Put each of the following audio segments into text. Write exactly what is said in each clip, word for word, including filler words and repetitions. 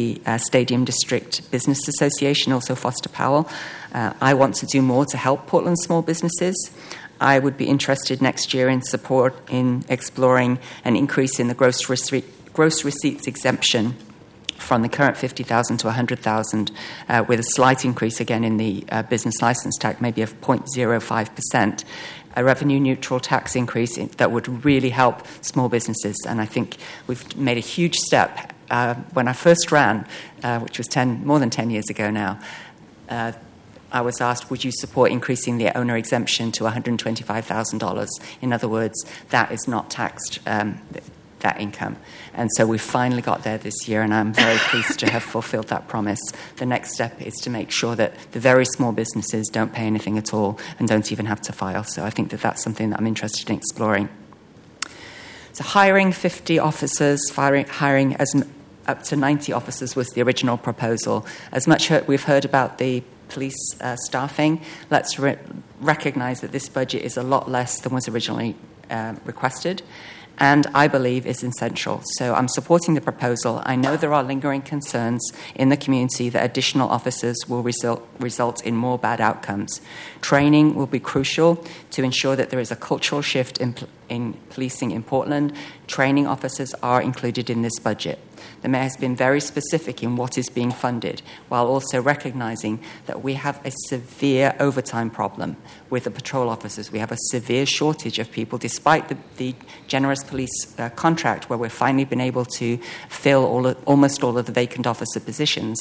the uh, Stadium District Business Association, also Foster Powell. Uh, I want to do more to help Portland small businesses. I would be interested next year in support in exploring an increase in the gross, receipt, gross receipts exemption from the current fifty thousand dollars to one hundred thousand dollars, uh, with a slight increase again in the uh, business license tax, maybe of zero point zero five percent. A revenue-neutral tax increase that would really help small businesses. And I think we've made a huge step. Uh, when I first ran, uh, which was ten, more than ten years ago now, uh, I was asked, would you support increasing the owner exemption to one hundred twenty-five thousand dollars? In other words, that is not taxed, um, that income. And so we finally got there this year, and I'm very pleased to have fulfilled that promise. The next step is to make sure that the very small businesses don't pay anything at all and don't even have to file. So I think that that's something that I'm interested in exploring. So hiring fifty officers, firing, hiring as m- up to ninety officers was the original proposal. As much as we've heard about the police uh, staffing, let's re- recognize that this budget is a lot less than was originally uh, requested, and I believe is essential. So I'm supporting the proposal. I know there are lingering concerns in the community that additional officers will result, result in more bad outcomes. Training will be crucial to ensure that there is a cultural shift in, in policing in Portland. Training officers are included in this budget. The Mayor has been very specific in what is being funded, while also recognizing that we have a severe overtime problem with the patrol officers. We have a severe shortage of people, despite the, the generous police uh, contract, where we've finally been able to fill all of, almost all of the vacant officer positions,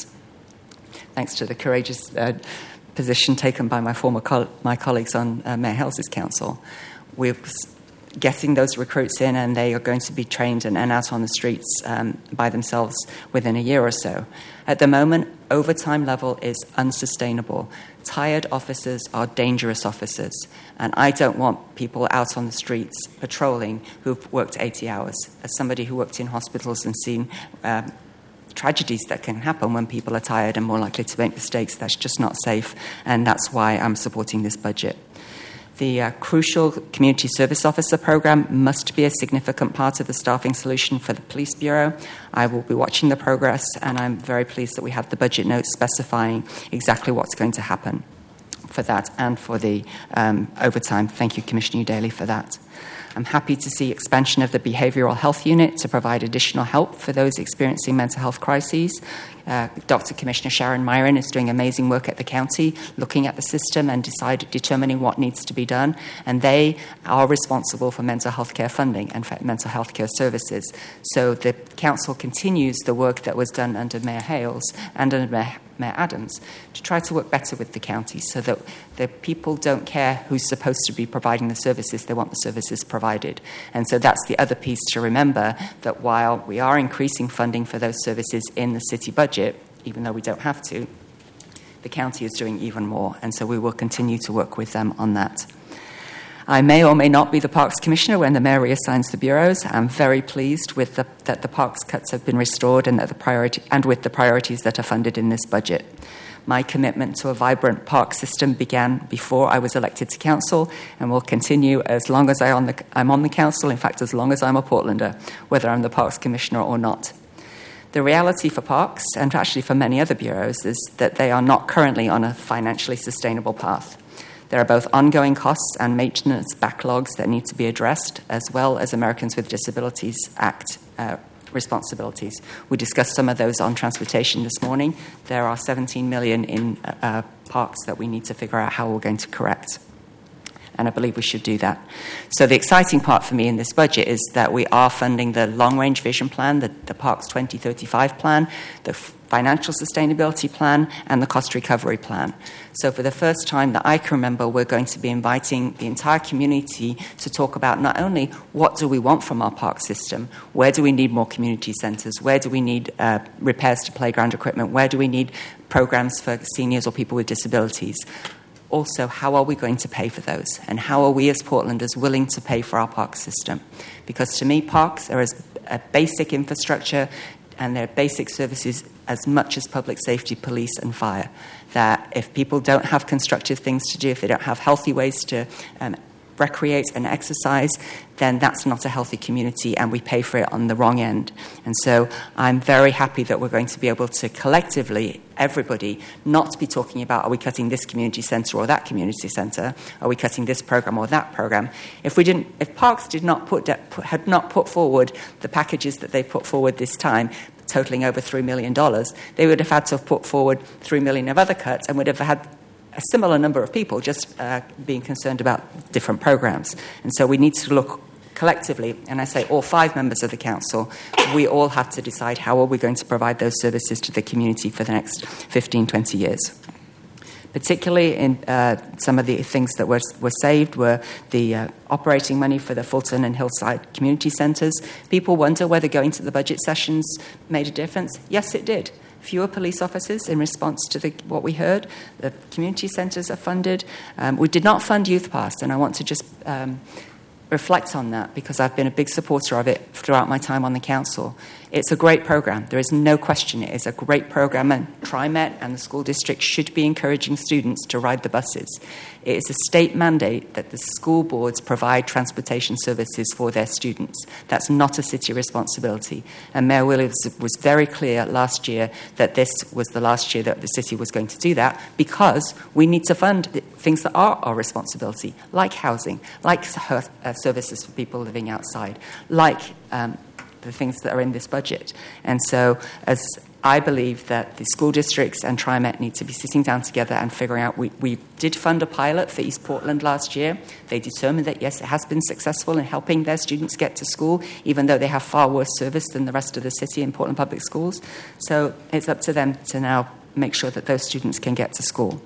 thanks to the courageous uh, position taken by my former co- my colleagues on uh, Mayor Hales' council. We've getting those recruits in, and they are going to be trained and, and out on the streets um, by themselves within a year or so. At the moment, overtime level is unsustainable. Tired officers are dangerous officers, and I don't want people out on the streets patrolling who've worked eighty hours. As somebody who worked in hospitals and seen um, tragedies that can happen when people are tired and more likely to make mistakes, that's just not safe, and that's why I'm supporting this budget. The uh, crucial community service officer program must be a significant part of the staffing solution for the police bureau. I will be watching the progress, and I'm very pleased that we have the budget notes specifying exactly what's going to happen for that and for the um, overtime. Thank you, Commissioner Daly, for that. I'm happy to see expansion of the behavioural health unit to provide additional help for those experiencing mental health crises. Uh, Doctor Commissioner Sharon Myron is doing amazing work at the county, looking at the system and decide, determining what needs to be done. And they are responsible for mental health care funding and for mental health care services. So the council continues the work that was done under Mayor Hales and under Mayor Mayor Adams to try to work better with the county so that the people don't care who's supposed to be providing the services, they want the services provided. And so that's the other piece to remember, that while we are increasing funding for those services in the city budget, even though we don't have to, the county is doing even more, and so we will continue to work with them on that. I may or may not be the Parks Commissioner when the Mayor reassigns the bureaus. I'm very pleased with the, that the Parks cuts have been restored and that the priority and with the priorities that are funded in this budget. My commitment to a vibrant park system began before I was elected to council and will continue as long as I on the, I'm on the council, in fact, as long as I'm a Portlander, whether I'm the Parks Commissioner or not. The reality for parks, and actually for many other bureaus, is that they are not currently on a financially sustainable path. There are both ongoing costs and maintenance backlogs that need to be addressed, as well as Americans with Disabilities Act uh, responsibilities. We discussed some of those on transportation this morning. There are seventeen million dollars in uh, parks that we need to figure out how we're going to correct. And I believe we should do that. So the exciting part for me in this budget is that we are funding the long-range vision plan, the, the Parks twenty thirty-five plan, the financial sustainability plan, and the cost recovery plan. So for the first time that I can remember, we're going to be inviting the entire community to talk about not only what do we want from our park system, where do we need more community centres, where do we need uh, repairs to playground equipment, where do we need programs for seniors or people with disabilities. Also, how are we going to pay for those? And how are we as Portlanders willing to pay for our park system? Because to me, parks are as a basic infrastructure and they're basic services as much as public safety, police and fire. That if people don't have constructive things to do, if they don't have healthy ways to um, recreate and exercise, then that's not a healthy community, and we pay for it on the wrong end. And so I'm very happy that we're going to be able to collectively, everybody, not be talking about, are we cutting this community centre or that community centre? Are we cutting this programme or that programme? If we didn't, if Parks did not put, had not put forward the packages that they put forward this time, totaling over three million dollars, they would have had to have put forward three million dollars of other cuts and would have had a similar number of people just uh, being concerned about different programs. And so we need to look collectively, and I say all five members of the council, we all have to decide how are we going to provide those services to the community for the next fifteen, twenty years. Particularly in uh, some of the things that were, were saved were the uh, operating money for the Fulton and Hillside community centres. People wonder whether going to the budget sessions made a difference. Yes, it did. Fewer police officers in response to the, what we heard. The community centres are funded. Um, we did not fund Youth Pass, and I want to just um, reflect on that because I've been a big supporter of it throughout my time on the council. It's a great program. There is no question it is a great program, and TriMet and the school district should be encouraging students to ride the buses. It is a state mandate that the school boards provide transportation services for their students. That's not a city responsibility. And Mayor Williams was very clear last year that this was the last year that the city was going to do that because we need to fund things that are our responsibility, like housing, like uh, services for people living outside, like um, the things that are in this budget. And so as I believe that the school districts and TriMet need to be sitting down together and figuring out, we, we did fund a pilot for East Portland last year. They determined that, yes, it has been successful in helping their students get to school, even though they have far worse service than the rest of the city in Portland Public Schools. So it's up to them to now make sure that those students can get to school.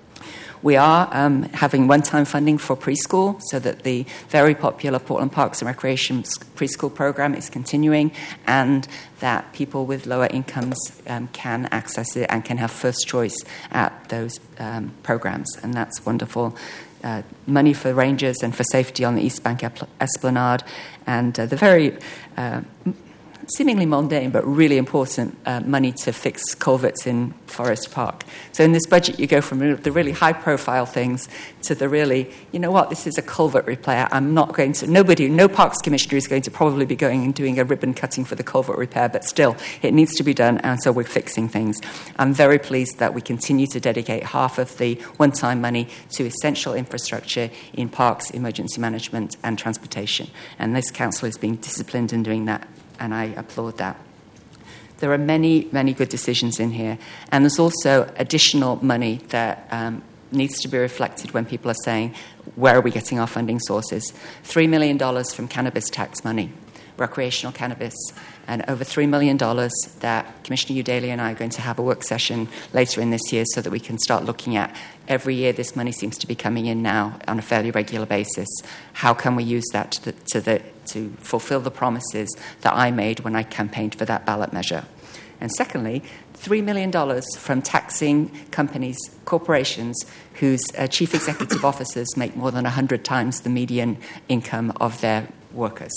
We are um, having one-time funding for preschool so that the very popular Portland Parks and Recreation preschool program is continuing and that people with lower incomes um, can access it and can have first choice at those um, programs. And that's wonderful. Uh, money for rangers and for safety on the East Bank Esplanade and uh, the very uh, seemingly mundane but really important uh, money to fix culverts in Forest Park. So in this budget you go from the really high profile things to the really, you know what, this is a culvert repair. I'm not going to, nobody, no Parks Commissioner is going to probably be going and doing a ribbon cutting for the culvert repair, but still it needs to be done, and so we're fixing things. I'm very pleased that we continue to dedicate half of the one-time money to essential infrastructure in parks, emergency management and transportation, and this council is being disciplined in doing that, and I applaud that. There are many, many good decisions in here, and there's also additional money that um, needs to be reflected when people are saying, where are we getting our funding sources? three million dollars from cannabis tax money, recreational cannabis, and over three million dollars that Commissioner Udaly and I are going to have a work session later in this year so that we can start looking at every year this money seems to be coming in now on a fairly regular basis. How can we use that to, the, to, the, to fulfill the promises that I made when I campaigned for that ballot measure? And secondly, three million dollars from taxing companies, corporations, whose uh, chief executive officers make more than one hundred times the median income of their workers.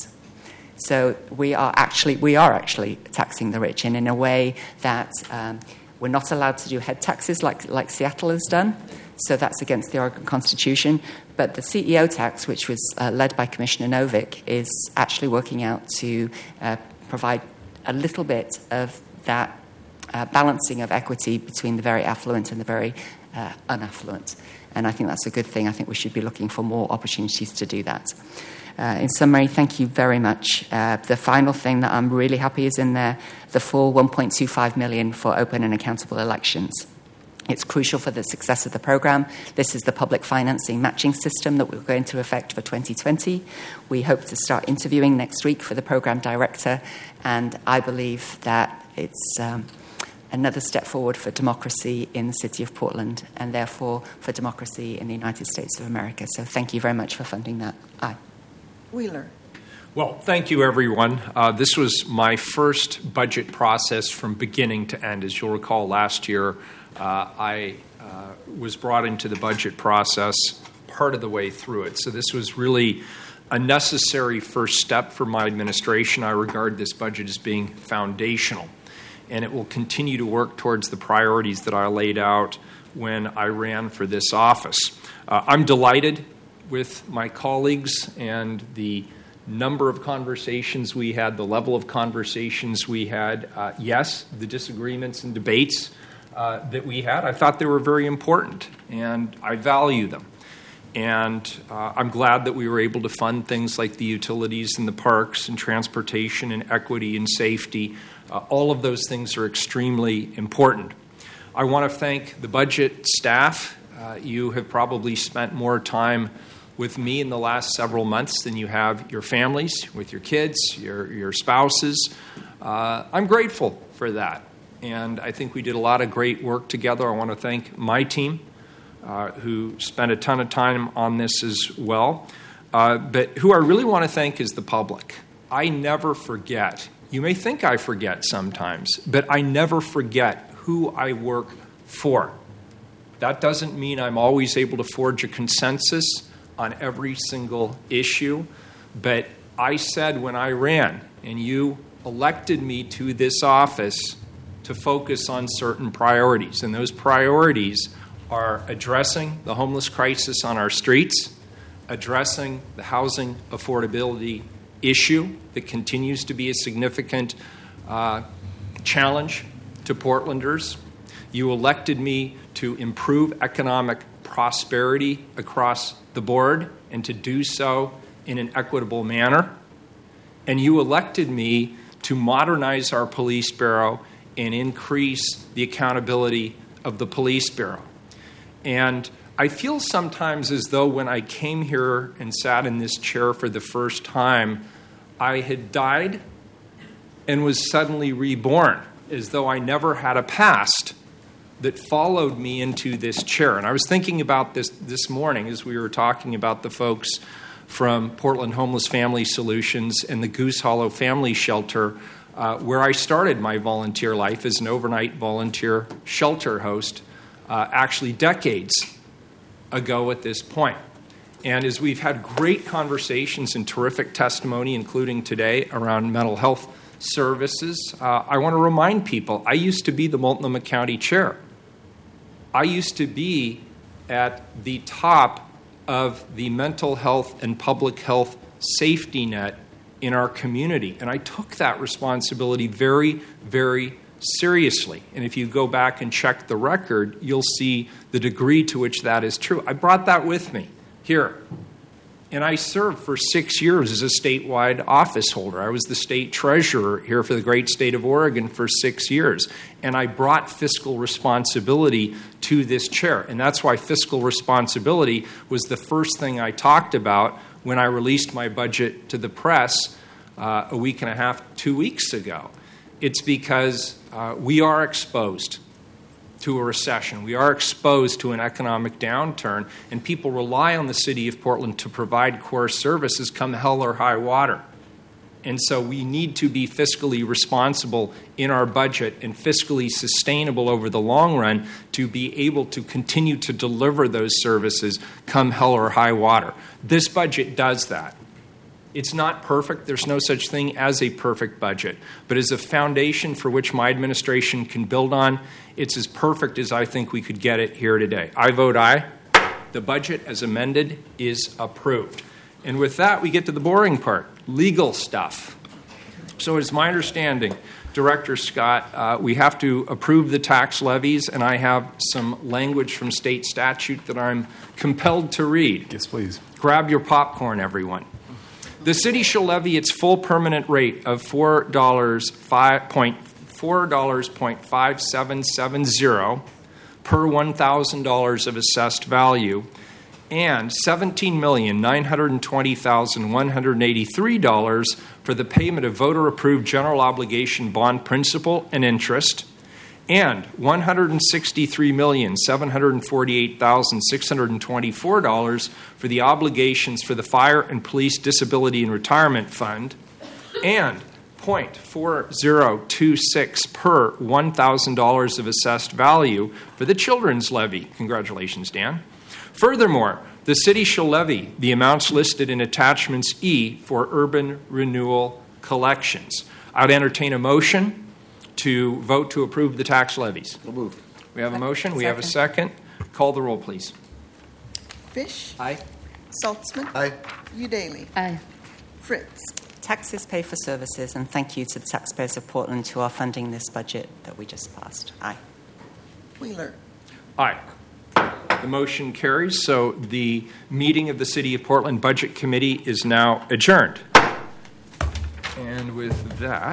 So we are actually we are actually taxing the rich, and in a way that um, we're not allowed to do head taxes like, like Seattle has done. So that's against the Oregon Constitution. But the C E O tax, which was uh, led by Commissioner Novick, is actually working out to uh, provide a little bit of that uh, balancing of equity between the very affluent and the very uh, unaffluent. And I think that's a good thing. I think we should be looking for more opportunities to do that. Uh, in summary, thank you very much. Uh, the final thing that I'm really happy is in there, the full one point two five million dollars for open and accountable elections. It's crucial for the success of the program. This is the public financing matching system that we're going to effect for twenty twenty. We hope to start interviewing next week for the program director, and I believe that it's um, another step forward for democracy in the city of Portland and therefore for democracy in the United States of America. So thank you very much for funding that. Aye. Wheeler. Well, thank you, everyone. Uh, this was my first budget process from beginning to end. As you'll recall, last year uh, I uh, was brought into the budget process part of the way through it. So this was really a necessary first step for my administration. I regard this budget as being foundational, and it will continue to work towards the priorities that I laid out when I ran for this office. Uh, I'm delighted with my colleagues and the number of conversations we had, the level of conversations we had, uh, yes, the disagreements and debates uh, that we had, I thought they were very important, and I value them. And uh, I'm glad that we were able to fund things like the utilities and the parks and transportation and equity and safety. Uh, all of those things are extremely important. I want to thank the budget staff. Uh, you have probably spent more time with me in the last several months than you have your families, with your kids, your, your spouses. Uh, I'm grateful for that. And I think we did a lot of great work together. I want to thank my team, Uh, who spent a ton of time on this as well. Uh, but who I really want to thank is the public. I never forget. You may think I forget sometimes, but I never forget who I work for. That doesn't mean I'm always able to forge a consensus on every single issue, but I said when I ran, and you elected me to this office to focus on certain priorities, and those priorities are addressing the homeless crisis on our streets, addressing the housing affordability issue that continues to be a significant uh, challenge to Portlanders. You elected me to improve economic prosperity across the board and to do so in an equitable manner. And you elected me to modernize our police bureau and increase the accountability of the police bureau. And I feel sometimes as though when I came here and sat in this chair for the first time, I had died and was suddenly reborn, as though I never had a past that followed me into this chair. And I was thinking about this this morning as we were talking about the folks from Portland Homeless Family Solutions and the Goose Hollow Family Shelter, uh, where I started my volunteer life as an overnight volunteer shelter host, Uh, actually decades ago at this point. And as we've had great conversations and terrific testimony, including today, around mental health services, uh, I want to remind people, I used to be the Multnomah County Chair. I used to be at the top of the mental health and public health safety net in our community. And I took that responsibility very, very seriously. And if you go back and check the record, you'll see the degree to which that is true. I brought that with me here. And I served for six years as a statewide office holder. I was the state treasurer here for the great state of Oregon for six years. And I brought fiscal responsibility to this chair. And that's why fiscal responsibility was the first thing I talked about when I released my budget to the press uh, a week and a half, two weeks ago. It's because uh, we are exposed to a recession. We are exposed to an economic downturn, and people rely on the city of Portland to provide core services come hell or high water. And so we need to be fiscally responsible in our budget and fiscally sustainable over the long run to be able to continue to deliver those services come hell or high water. This budget does that. It's not perfect. There's no such thing as a perfect budget. But as a foundation for which my administration can build on, it's as perfect as I think we could get it here today. I vote aye. The budget as amended is approved. And with that, we get to the boring part, legal stuff. So it's my understanding, Director Scott, uh, we have to approve the tax levies, and I have some language from state statute that I'm compelled to read. Yes, please. Grab your popcorn, everyone. The city shall levy its full permanent rate of four dollars point five seven seven zero per one thousand dollars of assessed value and seventeen million nine hundred twenty thousand one hundred eighty-three dollars for the payment of voter-approved general obligation bond principal and interest, and one hundred sixty-three million seven hundred forty-eight thousand six hundred twenty-four dollars for the obligations for the Fire and Police Disability and Retirement Fund, and zero point four zero two six per one thousand dollars of assessed value for the Children's Levy. Congratulations, Dan. Furthermore, the city shall levy the amounts listed in Attachments E for urban renewal collections. I'd entertain a motion to vote to approve the tax levies. So moved. We have a motion. We have a second. Call the roll, please. Fish. Aye. Saltzman. Aye. Udaly. Aye. Fritz. Taxes pay for services, and thank you to the taxpayers of Portland who are funding this budget that we just passed. Aye. Wheeler. Aye. The motion carries. So the meeting of the City of Portland Budget Committee is now adjourned. And with that,